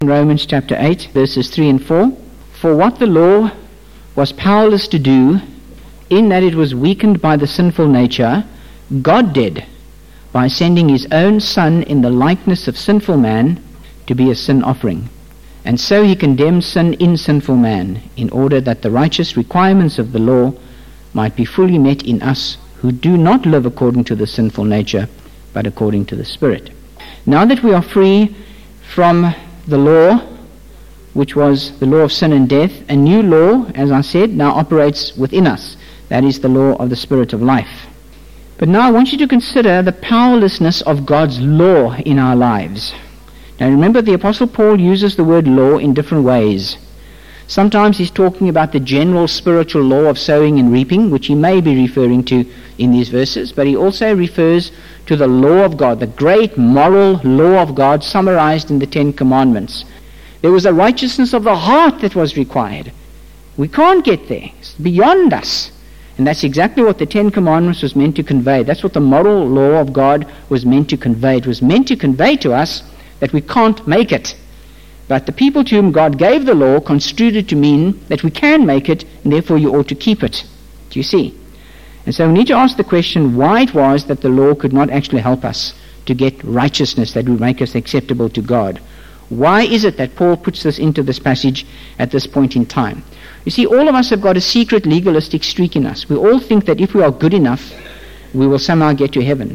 Romans chapter 8, verses 3 and 4. For what the law was powerless to do, in that it was weakened by the sinful nature, God did, by sending his own Son in the likeness of sinful man to be a sin offering. And so he condemned sin in sinful man, in order that the righteous requirements of the law might be fully met in us, who do not live according to the sinful nature, but according to the Spirit. Now that we are free from the law, which was the law of sin and death, a new law, as I said, now operates within us. That is the law of the Spirit of life. But now I want you to consider the powerlessness of God's law in our lives. Now remember, the Apostle Paul uses the word law in different ways. Sometimes he's talking about the general spiritual law of sowing and reaping, which he may be referring to in these verses, but he also refers to the law of God, the great moral law of God summarized in the Ten Commandments. There was a righteousness of the heart that was required. We can't get there. It's beyond us. And that's exactly what the Ten Commandments was meant to convey. That's what the moral law of God was meant to convey. It was meant to convey to us that we can't make it. But the people to whom God gave the law construed it to mean that we can make it, and therefore you ought to keep it. Do you see? And so we need to ask the question why it was that the law could not actually help us to get righteousness that would make us acceptable to God. Why is it that Paul puts this into this passage at this point in time? You see, all of us have got a secret legalistic streak in us. We all think that if we are good enough, we will somehow get to heaven.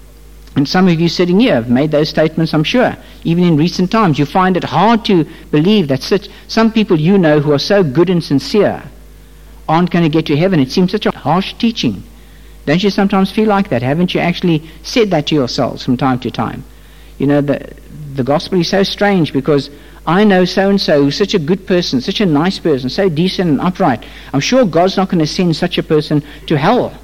And some of you sitting here have made those statements, I'm sure. Even in recent times, you find it hard to believe that some people you know who are so good and sincere aren't going to get to heaven. It seems such a harsh teaching. Don't you sometimes feel like that? Haven't you actually said that to yourselves from time to time? You know, the gospel is so strange because I know so-and-so who's such a good person, such a nice person, so decent and upright. I'm sure God's not going to send such a person to hell.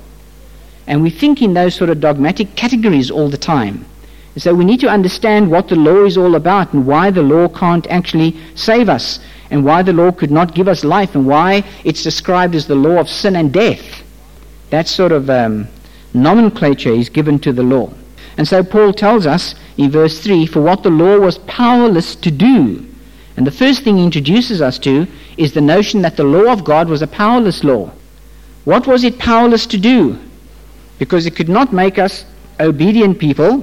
And we think in those sort of dogmatic categories all the time. And so we need to understand what the law is all about and why the law can't actually save us and why the law could not give us life and why it's described as the law of sin and death. That sort of nomenclature is given to the law. And so Paul tells us in verse 3, for what the law was powerless to do. And the first thing he introduces us to is the notion that the law of God was a powerless law. What was it powerless to do? Because it could not make us obedient people,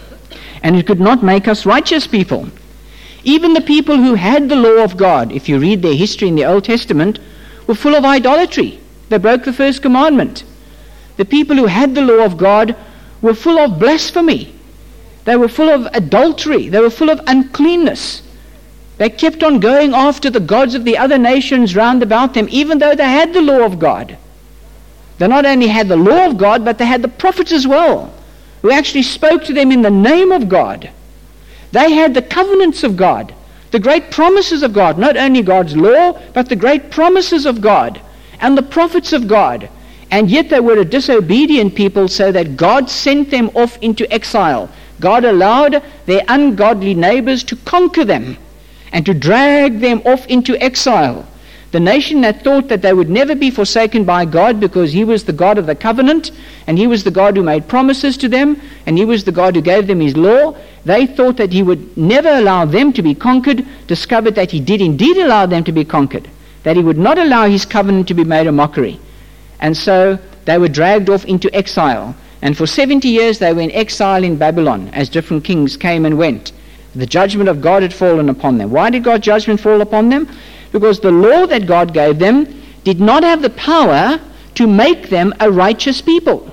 and it could not make us righteous people. Even the people who had the law of God, if you read their history in the Old Testament, were full of idolatry. They broke the first commandment. The people who had the law of God were full of blasphemy. They were full of adultery. They were full of uncleanness. They kept on going after the gods of the other nations round about them, even though they had the law of God. They not only had the law of God, but they had the prophets as well, who actually spoke to them in the name of God. They had the covenants of God, the great promises of God, not only God's law, but the great promises of God and the prophets of God. And yet they were a disobedient people, so that God sent them off into exile. God allowed their ungodly neighbors to conquer them and to drag them off into exile. The nation that thought that they would never be forsaken by God because he was the God of the covenant and he was the God who made promises to them and he was the God who gave them his law, they thought that he would never allow them to be conquered, discovered that he did indeed allow them to be conquered, that he would not allow his covenant to be made a mockery. And so they were dragged off into exile. And for 70 years they were in exile in Babylon as different kings came and went. The judgment of God had fallen upon them. Why did God's judgment fall upon them? Because the law that God gave them did not have the power to make them a righteous people.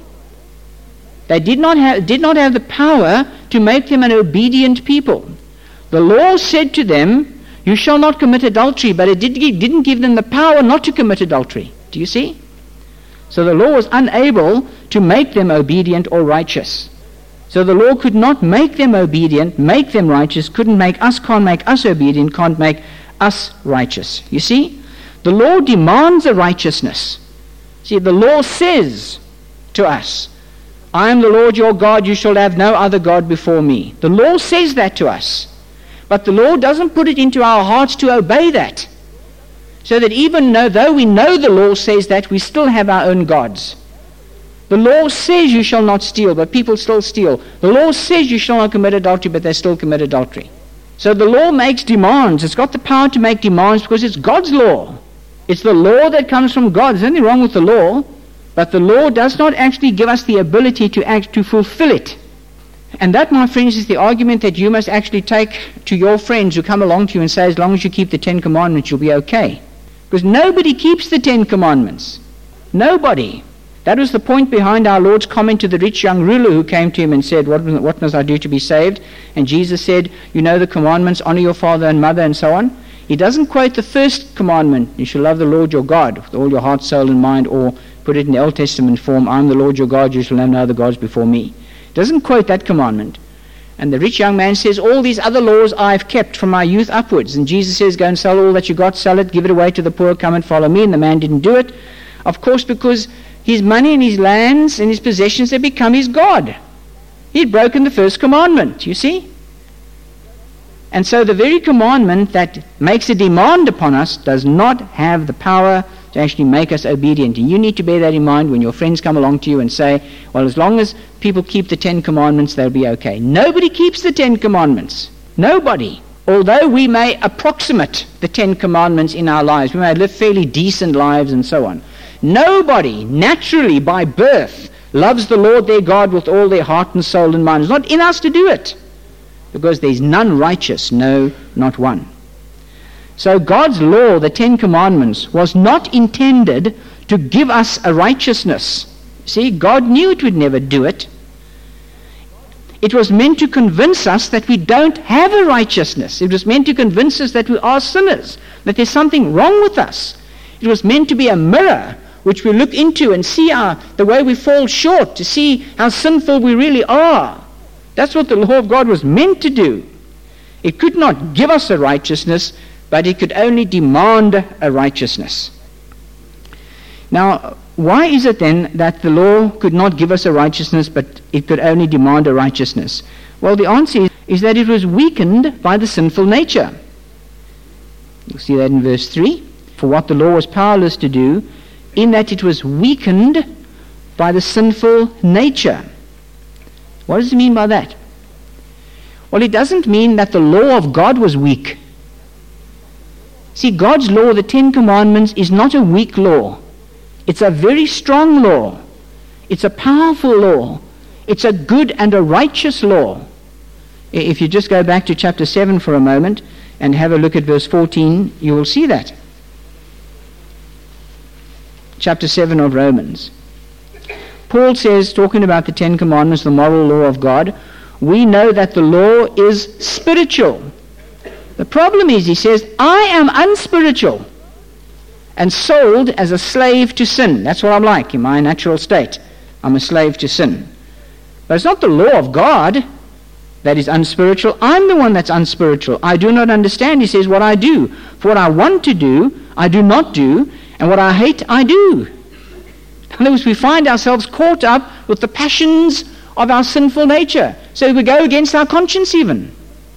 They did not have the power to make them an obedient people. The law said to them, you shall not commit adultery, but it didn't give them the power not to commit adultery. Do you see? So the law was unable to make them obedient or righteous. So the law could not make them obedient, make them righteous, can't make us obedient, can't make us righteous. You see? The law demands a righteousness. See, the law says to us, I am the Lord your God, you shall have no other God before me. The law says that to us. But the law doesn't put it into our hearts to obey that. So that even though we know the law says that, we still have our own gods. The law says you shall not steal, but people still steal. The law says you shall not commit adultery, but they still commit adultery. So the law makes demands. It's got the power to make demands because it's God's law. It's the law that comes from God. There's nothing wrong with the law, but the law does not actually give us the ability to fulfill it. And that, my friends, is the argument that you must actually take to your friends who come along to you and say, as long as you keep the 10 Commandments, you'll be okay. Because nobody keeps the 10 Commandments. Nobody. That was the point behind our Lord's comment to the rich young ruler who came to him and said, what must I do to be saved? And Jesus said, you know the commandments, honor your father and mother, and so on. He doesn't quote the first commandment, you shall love the Lord your God with all your heart, soul, and mind, or put it in the Old Testament form, I'm the Lord your God, you shall have no other gods before me. He doesn't quote that commandment. And the rich young man says, all these other laws I've kept from my youth upwards. And Jesus says, go and sell all that you got, sell it, give it away to the poor, come and follow me. And the man didn't do it. Of course, because his money and his lands and his possessions had become his God. He'd broken the first commandment, you see. And so the very commandment that makes a demand upon us does not have the power to actually make us obedient. And you need to bear that in mind when your friends come along to you and say, well, as long as people keep the 10 Commandments, they'll be okay. Nobody keeps the 10 Commandments. Nobody. Although we may approximate the 10 Commandments in our lives, we may live fairly decent lives and so on. Nobody, naturally, by birth, loves the Lord their God with all their heart and soul and mind. It's not in us to do it. Because there's none righteous, no, not one. So God's law, the 10 Commandments, was not intended to give us a righteousness. See, God knew it would never do it. It was meant to convince us that we don't have a righteousness. It was meant to convince us that we are sinners, that there's something wrong with us. It was meant to be a mirror which we look into and see the way we fall short, to see how sinful we really are. That's what the law of God was meant to do. It could not give us a righteousness, but it could only demand a righteousness. Now, why is it then that the law could not give us a righteousness, but it could only demand a righteousness? Well, the answer is that it was weakened by the sinful nature. You'll see that in verse 3. For what the law was powerless to do, in that it was weakened by the sinful nature. What does it mean by that? Well, it doesn't mean that the law of God was weak. See, God's law, the 10 Commandments, is not a weak law. It's a very strong law. It's a powerful law. It's a good and a righteous law. If you just go back to chapter 7 for a moment and have a look at verse 14, you will see that. Chapter 7 of Romans. Paul says, talking about the 10 Commandments, the moral law of God, we know that the law is spiritual. The problem is, he says, I am unspiritual and sold as a slave to sin. That's what I'm like in my natural state. I'm a slave to sin. But it's not the law of God that is unspiritual. I'm the one that's unspiritual. I do not understand, he says, what I do. For what I want to do, I do not do, and what I hate, I do. In other words, we find ourselves caught up with the passions of our sinful nature. So we go against our conscience even.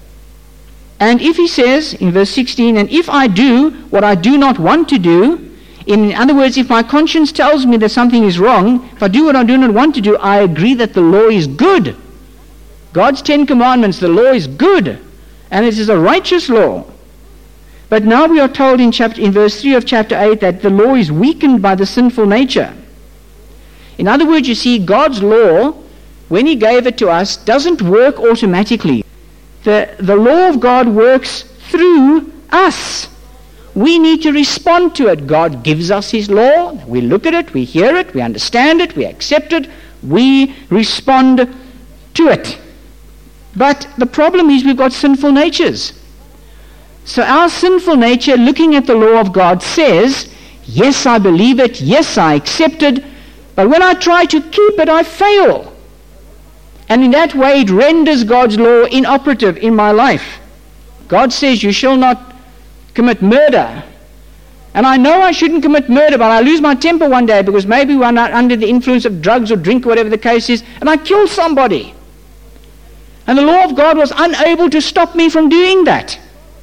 And if he says in verse 16, and if I do what I do not want to do, in other words, if my conscience tells me that something is wrong, if I do what I do not want to do, I agree that the law is good. God's 10 Commandments, the law is good. And it is a righteous law. But now we are told in verse 3 of chapter 8 that the law is weakened by the sinful nature. In other words, you see, God's law, when he gave it to us, doesn't work automatically. The law of God works through us. We need to respond to it. God gives us his law. We look at it, we hear it, we understand it, we accept it, we respond to it. But the problem is we've got sinful natures. So our sinful nature, looking at the law of God, says, yes, I believe it, yes, I accept it, but when I try to keep it, I fail. And in that way, it renders God's law inoperative in my life. God says, you shall not commit murder. And I know I shouldn't commit murder, but I lose my temper one day because maybe we're not under the influence of drugs or drink or whatever the case is, and I kill somebody. And the law of God was unable to stop me from doing that.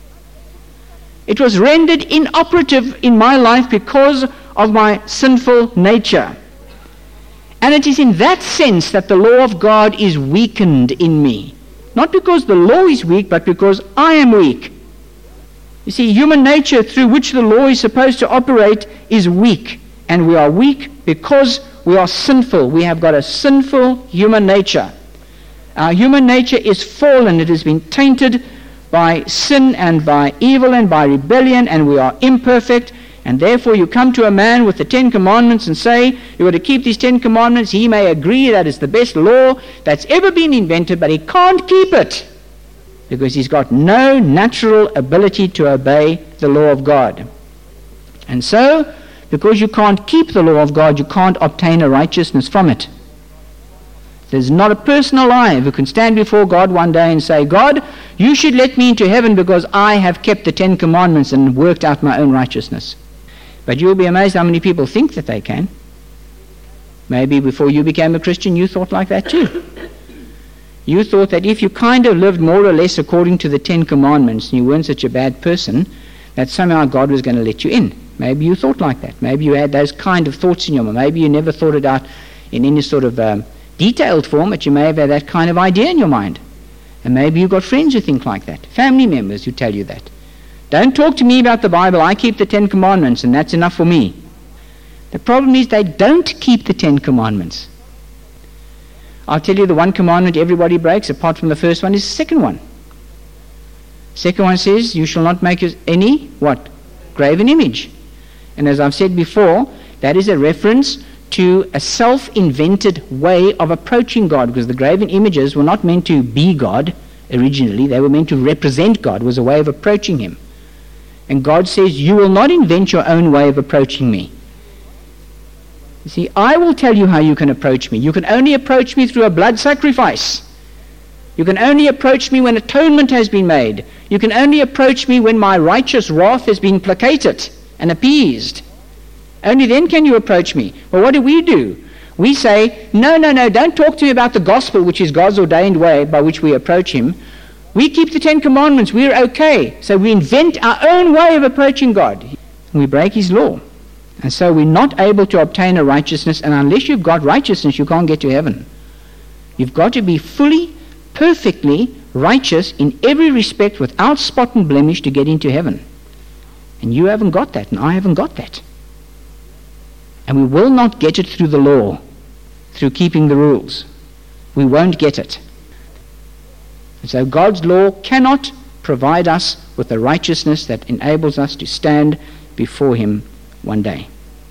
It was rendered inoperative in my life because of my sinful nature. And it is in that sense that the law of God is weakened in me. not because the law is weak, but because I am weak. You see, human nature through which the law is supposed to operate is weak. And we are weak because we are sinful. We have got a sinful human nature. Our human nature is fallen. It has been tainted by sin and by evil and by rebellion, and we are imperfect. And therefore you come to a man with the 10 Commandments and say, you are to keep these 10 Commandments. He may agree that it's the best law that's ever been invented, but he can't keep it because he's got no natural ability to obey the law of God. And so, because you can't keep the law of God, you can't obtain a righteousness from it. There's not a person alive who can stand before God one day and say, God, you should let me into heaven because I have kept the 10 Commandments and worked out my own righteousness. But you'll be amazed how many people think that they can. Maybe before you became a Christian, you thought like that too. You thought that if you kind of lived more or less according to the 10 Commandments and you weren't such a bad person, that somehow God was going to let you in. Maybe you thought like that. Maybe you had those kind of thoughts in your mind. Maybe you never thought it out in any sort of detailed form, but you may have had that kind of idea in your mind. And maybe you've got friends who think like that, family members who tell you that. Don't talk to me about the Bible. I keep the 10 Commandments and that's enough for me. The problem is they don't keep the 10 Commandments. I'll tell you the one commandment everybody breaks, apart from the first one, is the second one. Second one says, you shall not make any, what? Graven image. And as I've said before, that is a reference to a self-invented way of approaching God, because the graven images were not meant to be God originally. They were meant to represent God. It was a way of approaching him. And God says, you will not invent your own way of approaching me. You see, I will tell you how you can approach me. You can only approach me through a blood sacrifice. You can only approach me when atonement has been made. You can only approach me when my righteous wrath has been placated and appeased. Only then can you approach me. Well, what do? We say, no, don't talk to me about the gospel, which is God's ordained way by which we approach him. We keep the 10 Commandments. We're okay. So we invent our own way of approaching God. We break his law. And so we're not able to obtain a righteousness, and unless you've got righteousness, you can't get to heaven. You've got to be fully, perfectly righteous in every respect without spot and blemish to get into heaven. And you haven't got that, and I haven't got that. And we will not get it through the law, through keeping the rules. We won't get it. And so God's law cannot provide us with the righteousness that enables us to stand before him one day.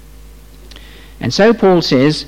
And so Paul says,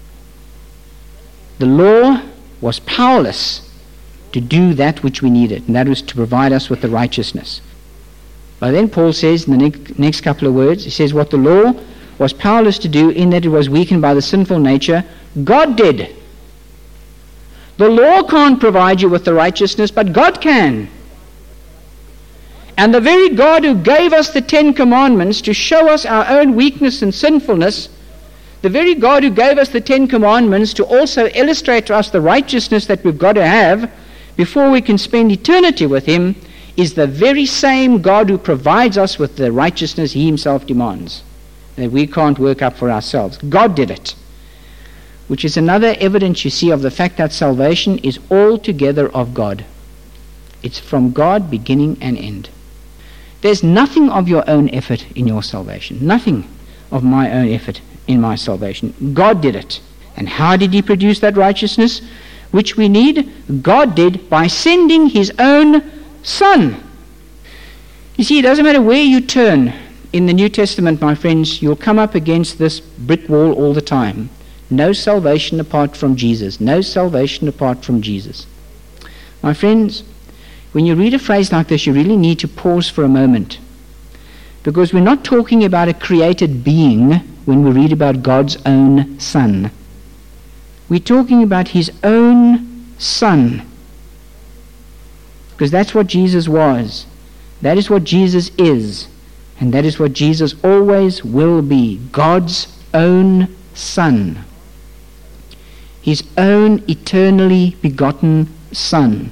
the law was powerless to do that which we needed, and that was to provide us with the righteousness. But then Paul says in the next couple of words, he says, what the law was powerless to do in that it was weakened by the sinful nature, God did. The law can't provide you with the righteousness, but God can. And the very God who gave us the 10 Commandments to show us our own weakness and sinfulness, the very God who gave us the 10 Commandments to also illustrate to us the righteousness that we've got to have before we can spend eternity with him, is the very same God who provides us with the righteousness he himself demands, that we can't work up for ourselves. God did it, which is another evidence, you see, of the fact that salvation is altogether of God. It's from God beginning and end. There's nothing of your own effort in your salvation, nothing of my own effort in my salvation. God did it. And how did he produce that righteousness which we need? God did by sending his own Son. You see, it doesn't matter where you turn in the New Testament, my friends, you'll come up against this brick wall all the time. No salvation apart from Jesus. No salvation apart from Jesus. My friends, when you read a phrase like this, you really need to pause for a moment. Because we're not talking about a created being when we read about God's own Son. We're talking about his own Son. Because that's what Jesus was. That is what Jesus is. And that is what Jesus always will be. God's own Son. His own eternally begotten Son.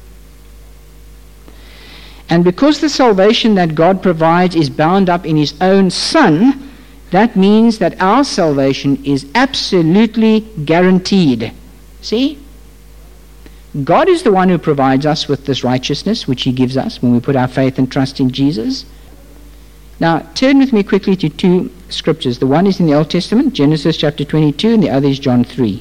And because the salvation that God provides is bound up in his own Son, that means that our salvation is absolutely guaranteed. See? God is the one who provides us with this righteousness which he gives us when we put our faith and trust in Jesus. Now, turn with me quickly to two scriptures. The one is in the Old Testament, Genesis chapter 22, and the other is John 3.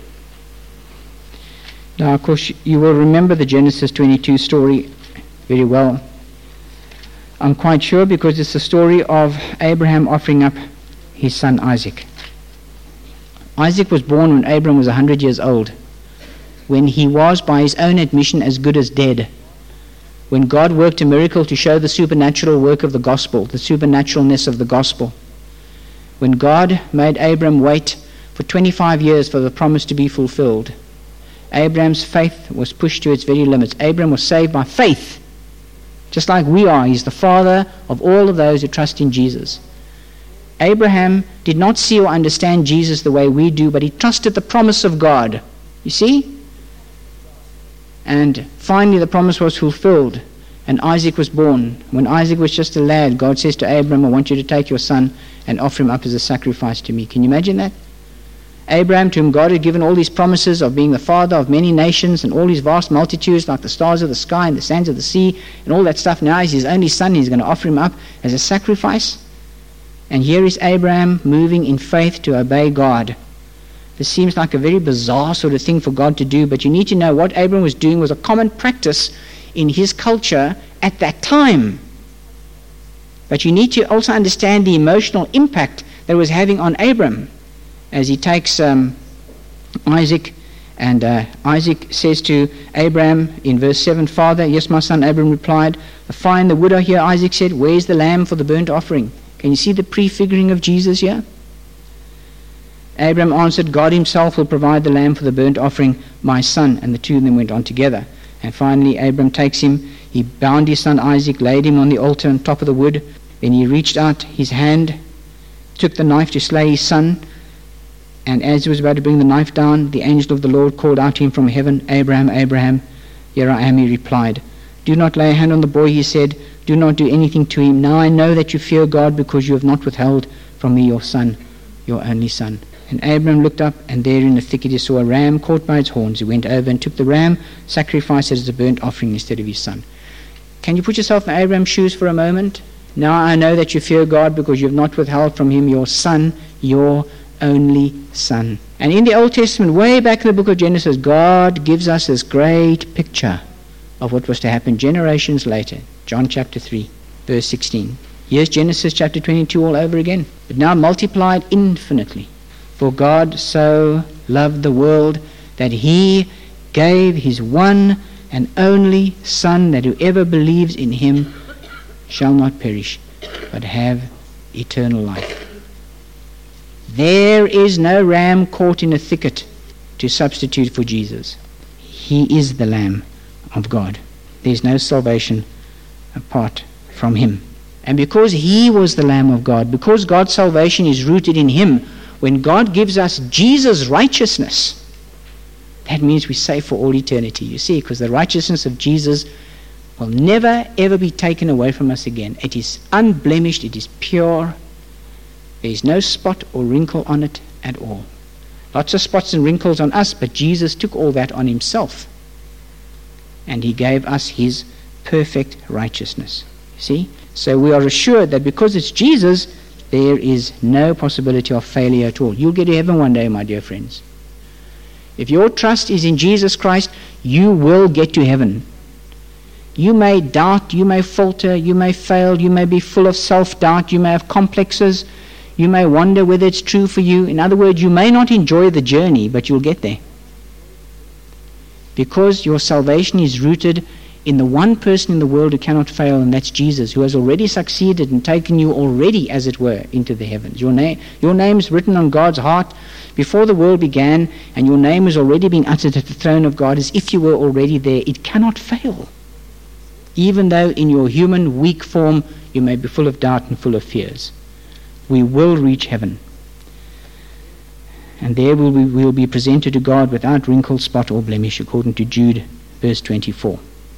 Now, of course, you will remember the Genesis 22 story very well. I'm quite sure, because it's the story of Abraham offering up his son Isaac. Isaac was born when Abraham was 100 years old, when he was, by his own admission, as good as dead. When God worked a miracle to show the supernatural work of the gospel, the supernaturalness of the gospel. When God made Abraham wait for 25 years for the promise to be fulfilled, Abraham's faith was pushed to its very limits. Abraham was saved by faith, just like we are. He's the father of all of those who trust in Jesus. Abraham did not see or understand Jesus the way we do, but he trusted the promise of God. You see? And finally the promise was fulfilled, and Isaac was born. When Isaac was just a lad, God says to Abraham, I want you to take your son and offer him up as a sacrifice to me. Can you imagine that? Abraham, to whom God had given all these promises of being the father of many nations and all these vast multitudes like the stars of the sky and the sands of the sea and all that stuff, now he's his only son. He's going to offer him up as a sacrifice. And here is Abraham moving in faith to obey God. This seems like a very bizarre sort of thing for God to do, but you need to know what Abraham was doing was a common practice in his culture at that time. But you need to also understand the emotional impact that it was having on Abraham as he takes Isaac, and Isaac says to Abraham in verse 7, Father, yes, my son, Abraham replied. The fire and the wood are here, Isaac said. Where's the lamb for the burnt offering? Can you see the prefiguring of Jesus here? Abraham answered, God himself will provide the lamb for the burnt offering, my son. And the two of them went on together. And finally Abraham takes him. He bound his son Isaac, laid him on the altar on top of the wood. Then he reached out his hand, took the knife to slay his son. And as he was about to bring the knife down, the angel of the Lord called out to him from heaven, Abraham, Abraham. Here I am, he replied. Do not lay a hand on the boy, he said. Do not do anything to him. Now I know that you fear God, because you have not withheld from me your son, your only son. And Abraham looked up, and there in the thicket he saw a ram caught by its horns. He went over and took the ram, sacrificed it as a burnt offering instead of his son. Can you put yourself in Abraham's shoes for a moment? Now I know that you fear God, because you have not withheld from him your son, your only son. And in the Old Testament, way back in the book of Genesis, God gives us this great picture of what was to happen generations later. John chapter 3, verse 16. Here's Genesis chapter 22 all over again, but now multiplied infinitely. For God so loved the world that he gave his one and only Son, that whoever believes in him shall not perish, but have eternal life. There is no ram caught in a thicket to substitute for Jesus. He is the Lamb of God. There is no salvation apart from him. And because he was the Lamb of God, because God's salvation is rooted in him, when God gives us Jesus' righteousness, that means we're safe for all eternity. You see, because the righteousness of Jesus will never ever be taken away from us again. It is unblemished, it is pure. There is no spot or wrinkle on it at all. Lots of spots and wrinkles on us, but Jesus took all that on himself. And he gave us his perfect righteousness. See? So we are assured that because it's Jesus, there is no possibility of failure at all. You'll get to heaven one day, my dear friends. If your trust is in Jesus Christ, you will get to heaven. You may doubt, you may falter, you may fail, you may be full of self-doubt, you may have complexes, you may wonder whether it's true for you. In other words, you may not enjoy the journey, but you'll get there. Because your salvation is rooted in the one person in the world who cannot fail, and that's Jesus, who has already succeeded and taken you already, as it were, into the heavens. Your name is written on God's heart before the world began, and your name is already being uttered at the throne of God as if you were already there. It cannot fail. Even though in your human, weak form you may be full of doubt and full of fears. We will reach heaven. And there we will be presented to God without wrinkle, spot, or blemish, according to Jude, verse 24.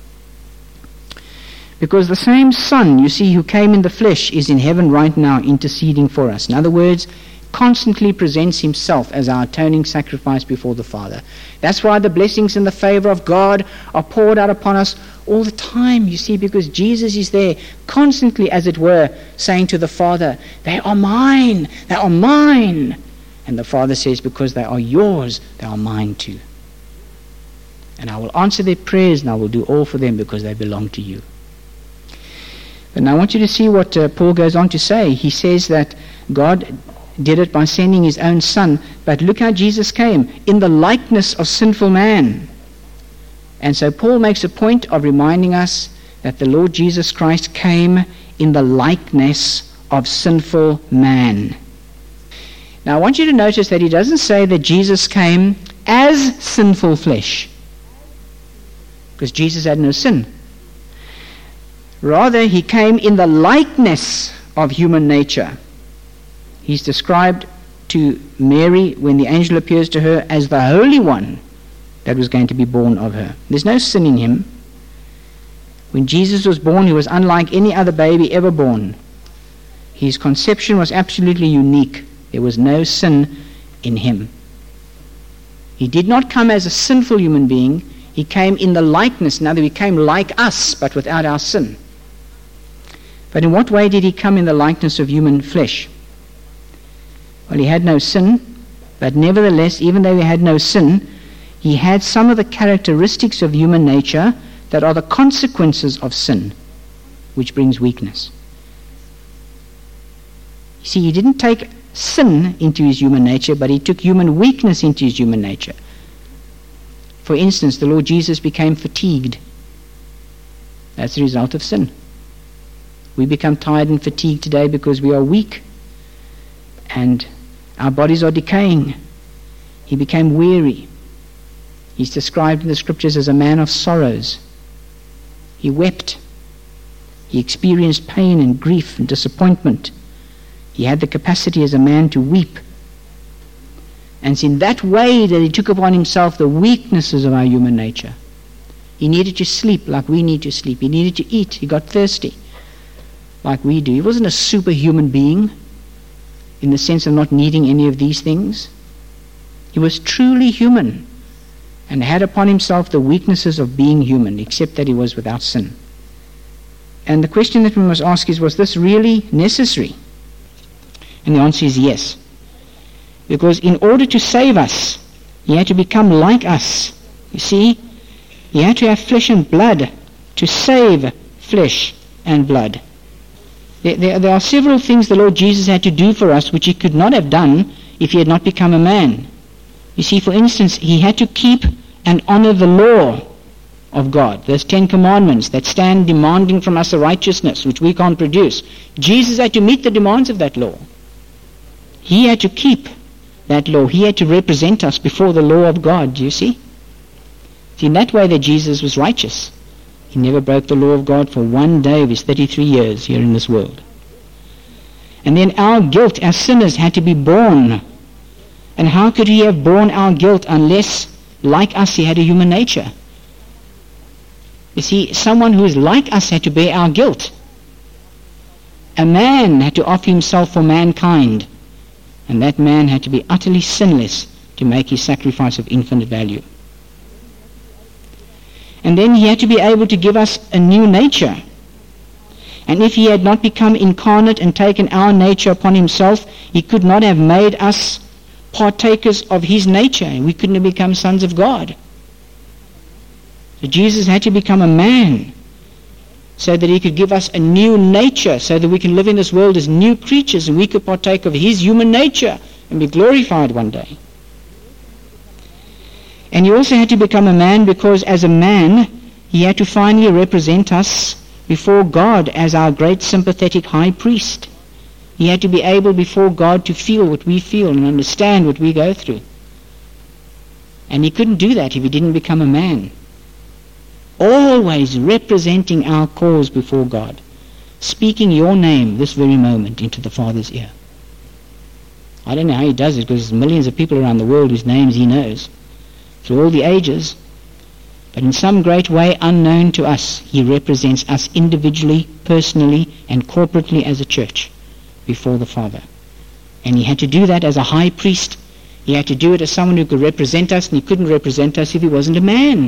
Because the same Son, you see, who came in the flesh is in heaven right now interceding for us. In other words, constantly presents himself as our atoning sacrifice before the Father. That's why the blessings and the favor of God are poured out upon us all the time, you see, because Jesus is there constantly, as it were, saying to the Father, they are mine, they are mine. And the Father says, because they are yours, they are mine too. And I will answer their prayers, and I will do all for them because they belong to you. But now I want you to see what Paul goes on to say. He says that God did it by sending his own Son, but look how Jesus came, in the likeness of sinful man. And so Paul makes a point of reminding us that the Lord Jesus Christ came in the likeness of sinful man. Now I want you to notice that he doesn't say that Jesus came as sinful flesh, because Jesus had no sin. Rather, he came in the likeness of human nature. He's described to Mary when the angel appears to her as the Holy One that was going to be born of her. There's no sin in him. When Jesus was born, he was unlike any other baby ever born. His conception was absolutely unique. There was no sin in him. He did not come as a sinful human being. He came in the likeness. Now, he came like us, but without our sin. But in what way did he come in the likeness of human flesh? Well, he had no sin, but nevertheless, even though he had no sin, he had some of the characteristics of human nature that are the consequences of sin, which brings weakness. You see, he didn't take sin into his human nature, but he took human weakness into his human nature. For instance, the Lord Jesus became fatigued. That's the result of sin. We become tired and fatigued today because we are weak and our bodies are decaying. He became weary. He's described in the scriptures as a man of sorrows. He wept. He experienced pain and grief and disappointment. He had the capacity as a man to weep. And it's in that way that he took upon himself the weaknesses of our human nature. He needed to sleep like we need to sleep. He needed to eat. He got thirsty like we do. He wasn't a superhuman being in the sense of not needing any of these things. He was truly human and had upon himself the weaknesses of being human, except that he was without sin. And the question that we must ask is, was this really necessary? And the answer is yes. Because in order to save us, he had to become like us. You see, he had to have flesh and blood to save flesh and blood. There are several things the Lord Jesus had to do for us which he could not have done if he had not become a man. You see, for instance, he had to keep and honor the law of God, those 10 commandments that stand demanding from us a righteousness which we can't produce. Jesus had to meet the demands of that law. He had to keep that law. He had to represent us before the law of God, do you see? It's in that way that Jesus was righteous. He never broke the law of God for one day of his 33 years here in this world. And then our guilt as sinners had to be borne. And how could he have borne our guilt unless, like us, he had a human nature? You see, someone who is like us had to bear our guilt. A man had to offer himself for mankind. And that man had to be utterly sinless to make his sacrifice of infinite value. And then he had to be able to give us a new nature. And if he had not become incarnate and taken our nature upon himself, he could not have made us partakers of his nature. We couldn't have become sons of God. So Jesus had to become a man so that he could give us a new nature, so that we can live in this world as new creatures and we could partake of his human nature and be glorified one day. And he also had to become a man because as a man, he had to finally represent us before God as our great sympathetic high priest. He had to be able before God to feel what we feel and understand what we go through. And he couldn't do that if he didn't become a man. Always representing our cause before God, speaking your name this very moment into the Father's ear. I don't know how he does it, because there's millions of people around the world whose names he knows through all the ages. But in some great way unknown to us, he represents us individually, personally, and corporately as a church before the Father. And he had to do that as a high priest. He had to do it as someone who could represent us, and he couldn't represent us if he wasn't a man.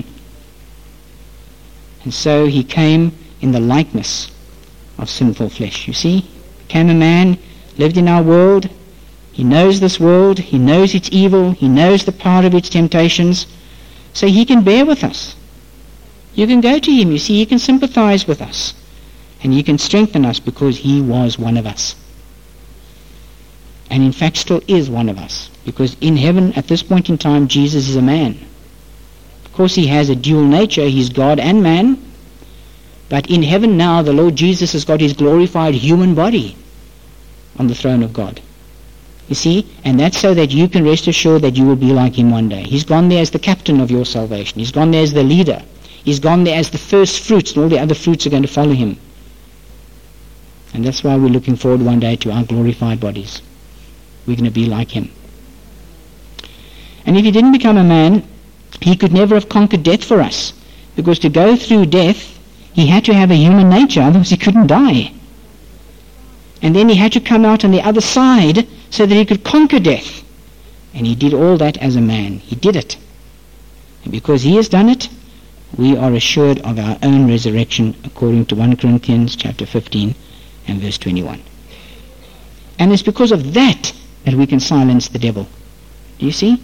And so he came in the likeness of sinful flesh. You see, became a man, lived in our world. He knows this world. He knows its evil. He knows the power of its temptations. So he can bear with us. You can go to him. You see, he can sympathize with us. And he can strengthen us because he was one of us. And in fact still is one of us. Because in heaven, at this point in time, Jesus is a man. Of course, he has a dual nature. He's God and man. But in heaven now, the Lord Jesus has got his glorified human body on the throne of God. You see? And that's so that you can rest assured that you will be like him one day. He's gone there as the captain of your salvation. He's gone there as the leader. He's gone there as the first fruits, and all the other fruits are going to follow him. And that's why we're looking forward one day to our glorified bodies. We're going to be like him. And if he didn't become a man, he could never have conquered death for us. Because to go through death, he had to have a human nature, otherwise he couldn't die. And then he had to come out on the other side so that he could conquer death. And he did all that as a man. He did it. And because he has done it, we are assured of our own resurrection according to 1 Corinthians chapter 15 and verse 21. And it's because of that that we can silence the devil. Do you see?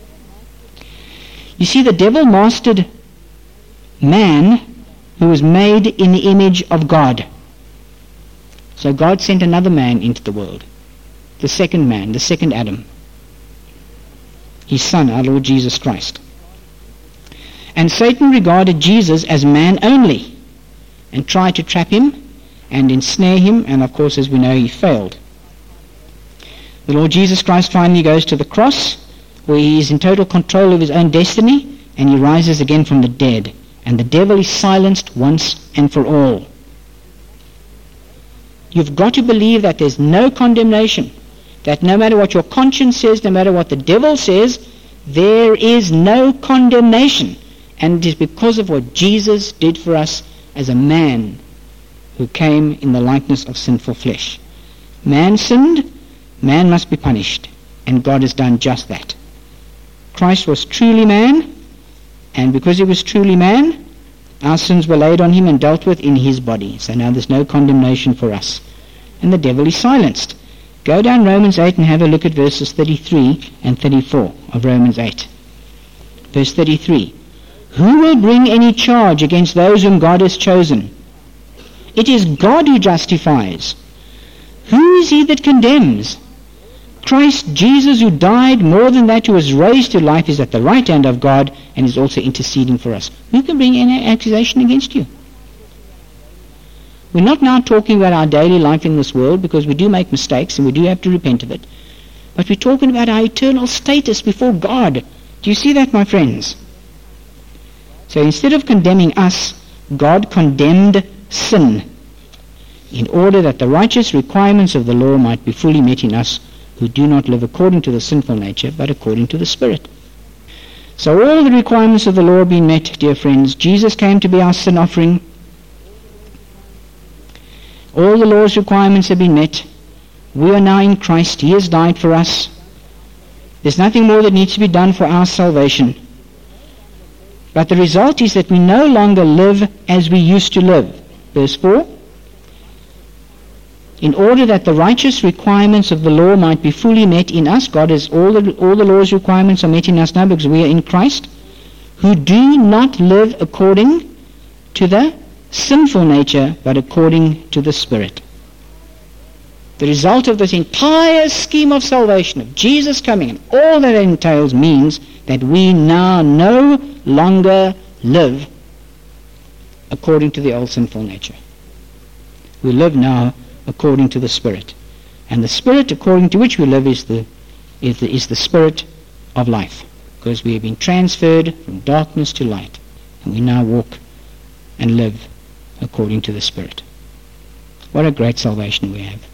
You see, the devil mastered man who was made in the image of God. So God sent another man into the world. The second man, the second Adam. His son, our Lord Jesus Christ. And Satan regarded Jesus as man only and tried to trap him and ensnare him, and of course, as we know, he failed. The Lord Jesus Christ finally goes to the cross, where he is in total control of his own destiny, and he rises again from the dead. And the devil is silenced once and for all. You've got to believe that there's no condemnation, that no matter what your conscience says, no matter what the devil says, there is no condemnation. And it is because of what Jesus did for us as a man who came in the likeness of sinful flesh. Man sinned, man must be punished, and God has done just that. Christ was truly man, and because he was truly man, our sins were laid on him and dealt with in his body. So now there's no condemnation for us. And the devil is silenced. Go down Romans 8 and have a look at verses 33 and 34 of Romans 8. Verse 33. Who will bring any charge against those whom God has chosen? It is God who justifies. Who is he that condemns? Christ Jesus, who died, more than that, who was raised to life, is at the right hand of God and is also interceding for us. Who can bring any accusation against you? We're not now talking about our daily life in this world, because we do make mistakes and we do have to repent of it. But we're talking about our eternal status before God. Do you see that, my friends? So instead of condemning us, God condemned sin in order that the righteous requirements of the law might be fully met in us who do not live according to the sinful nature, but according to the Spirit. So all the requirements of the law have been met, dear friends. Jesus came to be our sin offering. All the law's requirements have been met. We are now in Christ. He has died for us. There's nothing more that needs to be done for our salvation. But the result is that we no longer live as we used to live. Verse 4. In order that the righteous requirements of the law might be fully met in us, God has all the law's requirements are met in us now because we are in Christ, who do not live according to the sinful nature, but according to the Spirit. The result of this entire scheme of salvation, of Jesus coming, and all that it entails, means that we now no longer live according to the old sinful nature. We live now according to the Spirit. And the Spirit according to which we live is the Spirit of life, because we have been transferred from darkness to light, and we now walk and live according to the Spirit. What a great salvation we have.